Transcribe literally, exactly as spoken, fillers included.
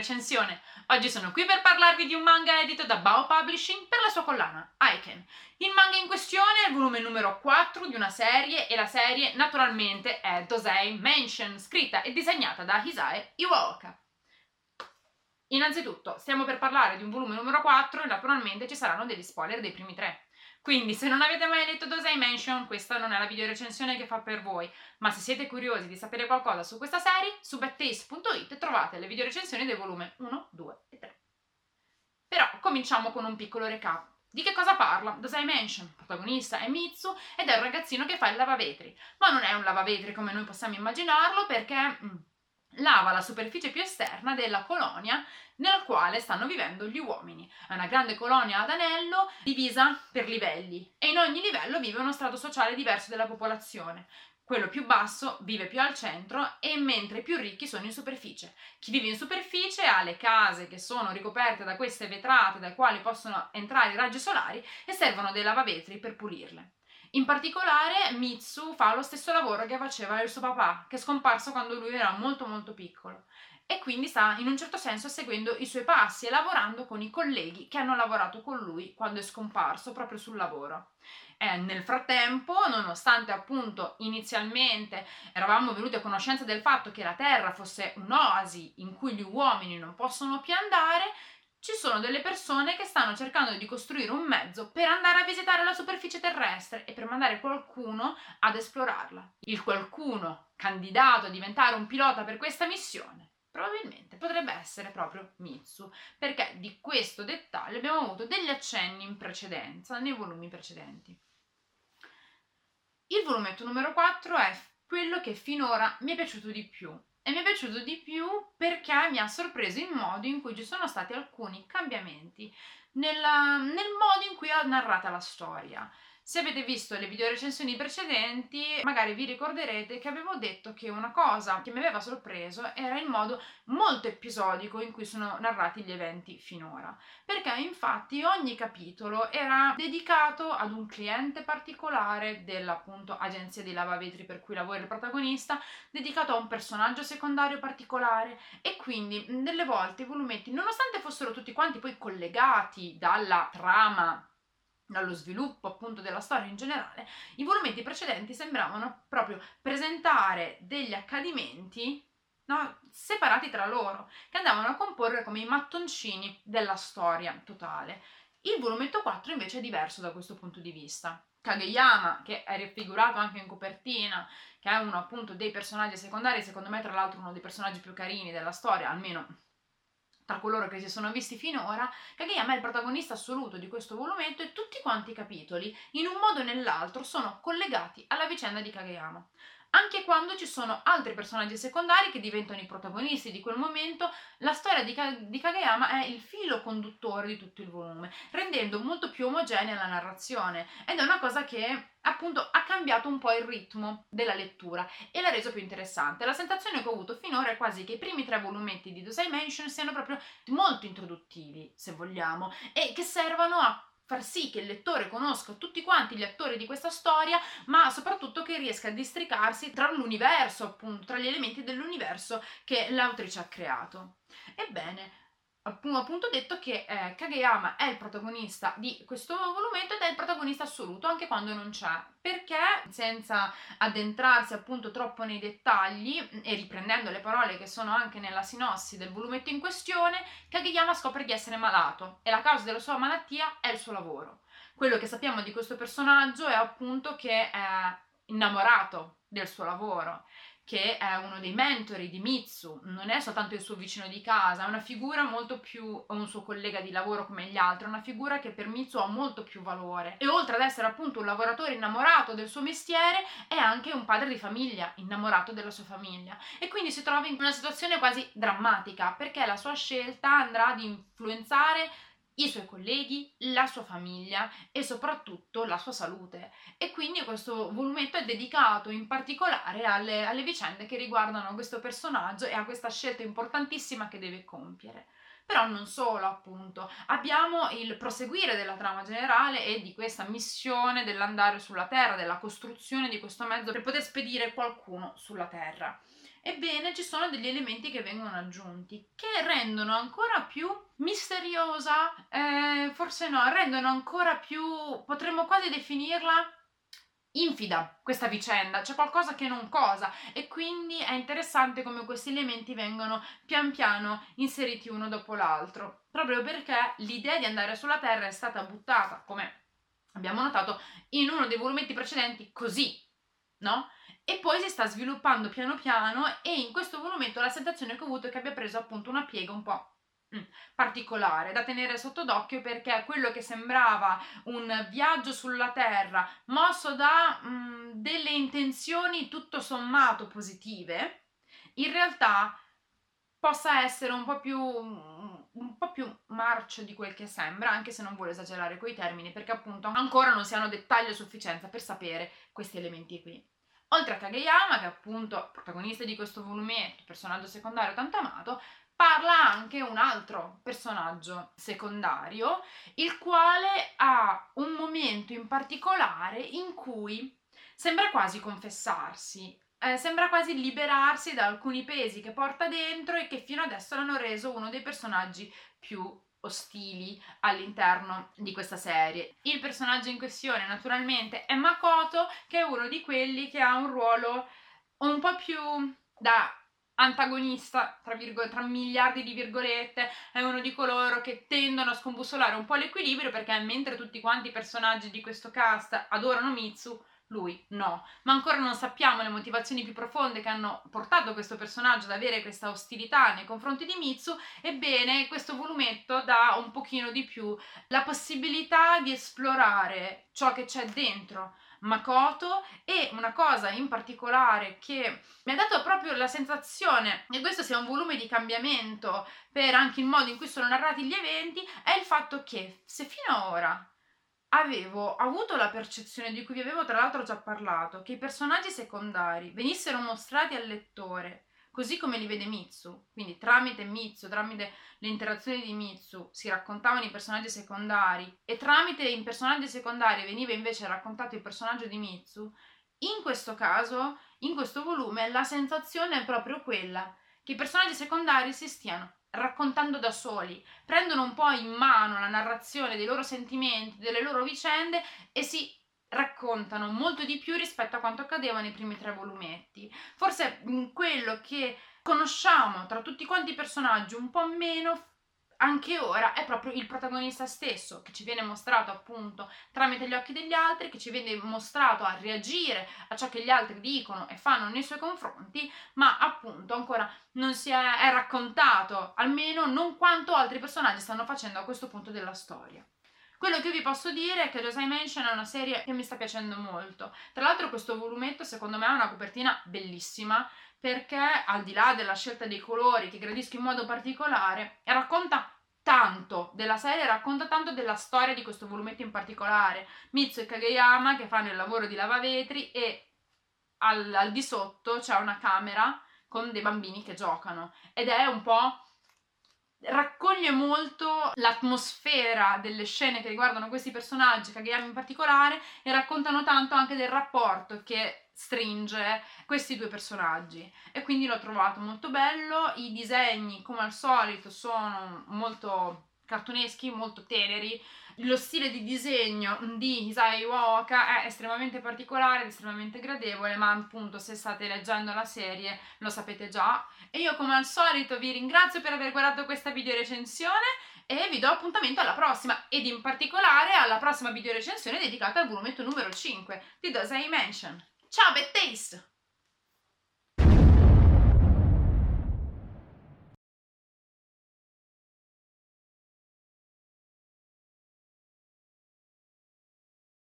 recensione. Oggi sono qui per parlarvi di un manga edito da Bao Publishing per la sua collana Aiken. Il manga in questione è il volume numero quattro di una serie e la serie naturalmente è Dosei Mansion, scritta e disegnata da Hisae Iwaoka. Innanzitutto stiamo per parlare di un volume numero quattro e naturalmente ci saranno degli spoiler dei primi tre. Quindi se non avete mai letto Dosei Mansion, questa non è la video recensione che fa per voi, ma se siete curiosi di sapere qualcosa su questa serie, su bad taste punto it trovate le video recensioni del volume uno, due e tre. Però cominciamo con un piccolo recap. Di che cosa parla? Dosei Mansion, il protagonista è Mitsu ed è un ragazzino che fa il lavavetri, ma non è un lavavetri come noi possiamo immaginarlo perché mm, lava la superficie più esterna della colonia nella quale stanno vivendo gli uomini. È una grande colonia ad anello divisa per livelli e in ogni livello vive uno strato sociale diverso della popolazione. Quello più basso vive più al centro e mentre i più ricchi sono in superficie. Chi vive in superficie ha le case che sono ricoperte da queste vetrate dai quali possono entrare i raggi solari e servono dei lavavetri per pulirle. In particolare Mitsu fa lo stesso lavoro che faceva il suo papà, che è scomparso quando lui era molto molto piccolo, e quindi sta in un certo senso seguendo i suoi passi e lavorando con i colleghi che hanno lavorato con lui quando è scomparso proprio sul lavoro. E nel frattempo, nonostante appunto inizialmente eravamo venuti a conoscenza del fatto che la Terra fosse un'oasi in cui gli uomini non possono più andare, ci sono delle persone che stanno cercando di costruire un mezzo per andare a visitare la superficie terrestre e per mandare qualcuno ad esplorarla. Il qualcuno candidato a diventare un pilota per questa missione probabilmente potrebbe essere proprio Mitsu, perché di questo dettaglio abbiamo avuto degli accenni in precedenza, nei volumi precedenti. Il volumetto numero quattro è quello che finora mi è piaciuto di più. E mi è piaciuto di più perché mi ha sorpreso il modo in cui ci sono stati alcuni cambiamenti nella, nel modo in cui è narrata la storia. Se avete visto le video recensioni precedenti, magari vi ricorderete che avevo detto che una cosa che mi aveva sorpreso era il modo molto episodico in cui sono narrati gli eventi finora. Perché infatti ogni capitolo era dedicato ad un cliente particolare dell'appunto agenzia di lavavetri per cui lavora il protagonista, dedicato a un personaggio secondario particolare e quindi delle volte i volumetti, nonostante fossero tutti quanti poi collegati dalla trama, dallo sviluppo appunto della storia in generale, i volumetti precedenti sembravano proprio presentare degli accadimenti, no, separati tra loro, che andavano a comporre come i mattoncini della storia totale. Il volumetto quattro invece è diverso da questo punto di vista. Kageyama, che è raffigurato anche in copertina, che è uno appunto dei personaggi secondari, secondo me tra l'altro uno dei personaggi più carini della storia, almeno tra coloro che si sono visti finora, Kageyama è il protagonista assoluto di questo volumetto e tutti quanti i capitoli, in un modo o nell'altro, sono collegati alla vicenda di Kageyama. Anche quando ci sono altri personaggi secondari che diventano i protagonisti di quel momento, la storia di, Ka- di Kageyama è il filo conduttore di tutto il volume, rendendo molto più omogenea la narrazione. Ed è una cosa che appunto ha cambiato un po' il ritmo della lettura e l'ha reso più interessante. La sensazione che ho avuto finora è quasi che i primi tre volumetti di Dosei Mansion siano proprio molto introduttivi, se vogliamo, e che servano a far sì che il lettore conosca tutti quanti gli attori di questa storia, ma soprattutto che riesca a districarsi tra l'universo, appunto, tra gli elementi dell'universo che l'autrice ha creato. Ebbene, ho appunto detto che eh, Kageyama è il protagonista di questo volumetto ed è il protagonista assoluto anche quando non c'è, perché senza addentrarsi appunto troppo nei dettagli e riprendendo le parole che sono anche nella sinossi del volumetto in questione, Kageyama scopre di essere malato e la causa della sua malattia è il suo lavoro. Quello che sappiamo di questo personaggio è appunto che è innamorato del suo lavoro, che è uno dei mentori di Mitsu, non è soltanto il suo vicino di casa, è una figura molto più, un suo collega di lavoro come gli altri, è una figura che per Mitsu ha molto più valore. E oltre ad essere appunto un lavoratore innamorato del suo mestiere, è anche un padre di famiglia, innamorato della sua famiglia. E quindi si trova in una situazione quasi drammatica, perché la sua scelta andrà ad influenzare i suoi colleghi, la sua famiglia e soprattutto la sua salute. E quindi questo volumetto è dedicato in particolare alle, alle vicende che riguardano questo personaggio e a questa scelta importantissima che deve compiere. Però non solo, appunto, abbiamo il proseguire della trama generale e di questa missione dell'andare sulla Terra, della costruzione di questo mezzo per poter spedire qualcuno sulla Terra. ebbene ci sono degli elementi che vengono aggiunti che rendono ancora più misteriosa, eh, forse no, rendono ancora più, potremmo quasi definirla infida questa vicenda, c'è qualcosa che non cosa, e quindi è interessante come questi elementi vengono pian piano inseriti uno dopo l'altro, proprio perché l'idea di andare sulla Terra è stata buttata, come abbiamo notato, in uno dei volumetti precedenti così, no? E poi si sta sviluppando piano piano, e in questo volumetto la sensazione che ho avuto è che abbia preso appunto una piega un po' mm, particolare da tenere sotto d'occhio, perché quello che sembrava un viaggio sulla Terra mosso da mm, delle intenzioni tutto sommato positive, in realtà possa essere un po' più un po' più marcio di quel che sembra, anche se non vuole esagerare coi termini, perché appunto ancora non si hanno dettagli a sufficienza per sapere questi elementi qui. Oltre a Kageyama, che è appunto protagonista di questo volumetto, personaggio secondario tanto amato, parla anche un altro personaggio secondario, il quale ha un momento in particolare in cui sembra quasi confessarsi, eh, sembra quasi liberarsi da alcuni pesi che porta dentro e che fino adesso l'hanno reso uno dei personaggi più ostili all'interno di questa serie. Il personaggio in questione naturalmente è Makoto, che è uno di quelli che ha un ruolo un po' più da antagonista, tra, virgo- tra miliardi di virgolette, è uno di coloro che tendono a scombussolare un po' l'equilibrio, perché mentre tutti quanti i personaggi di questo cast adorano Mitsu, lui no, ma ancora non sappiamo le motivazioni più profonde che hanno portato questo personaggio ad avere questa ostilità nei confronti di Mitsu. Ebbene, questo volumetto dà un pochino di più la possibilità di esplorare ciò che c'è dentro Makoto, e una cosa in particolare che mi ha dato proprio la sensazione che questo sia un volume di cambiamento per anche il modo in cui sono narrati gli eventi, è il fatto che se fino ad ora avevo avuto la percezione, di cui vi avevo tra l'altro già parlato, che i personaggi secondari venissero mostrati al lettore così come li vede Mitsu, quindi tramite Mitsu, tramite le interazioni di Mitsu si raccontavano i personaggi secondari, e tramite i personaggi secondari veniva invece raccontato il personaggio di Mitsu. In questo caso, in questo volume, la sensazione è proprio quella che i personaggi secondari si stiano raccontando da soli, prendono un po' in mano la narrazione dei loro sentimenti, delle loro vicende, e si raccontano molto di più rispetto a quanto accadeva nei primi tre volumetti. Forse quello che conosciamo tra tutti quanti i personaggi un po' meno anche ora è proprio il protagonista stesso, che ci viene mostrato appunto tramite gli occhi degli altri, che ci viene mostrato a reagire a ciò che gli altri dicono e fanno nei suoi confronti, ma appunto ancora non si è, è raccontato, almeno non quanto altri personaggi stanno facendo a questo punto della storia. Quello che vi posso dire è che Josei Mansion è una serie che mi sta piacendo molto. Tra l'altro questo volumetto secondo me ha una copertina bellissima, perché al di là della scelta dei colori che gradisco in modo particolare, racconta tanto della serie, racconta tanto della storia di questo volumetto in particolare. Mitsu e Kageyama che fanno il lavoro di lavavetri, e al, al di sotto c'è una camera con dei bambini che giocano, ed è un po'... raccoglie molto l'atmosfera delle scene che riguardano questi personaggi, Kageyama in particolare, e raccontano tanto anche del rapporto che stringe questi due personaggi, e quindi l'ho trovato molto bello. I disegni come al solito sono molto cartuneschi, molto teneri. Lo stile di disegno di Isao Iwaoka è estremamente particolare ed estremamente gradevole, ma appunto se state leggendo la serie lo sapete già. E io come al solito vi ringrazio per aver guardato questa video recensione, e vi do appuntamento alla prossima, ed in particolare alla prossima video recensione dedicata al volumetto numero cinque di Josei Mansion. Ciao, bad taste!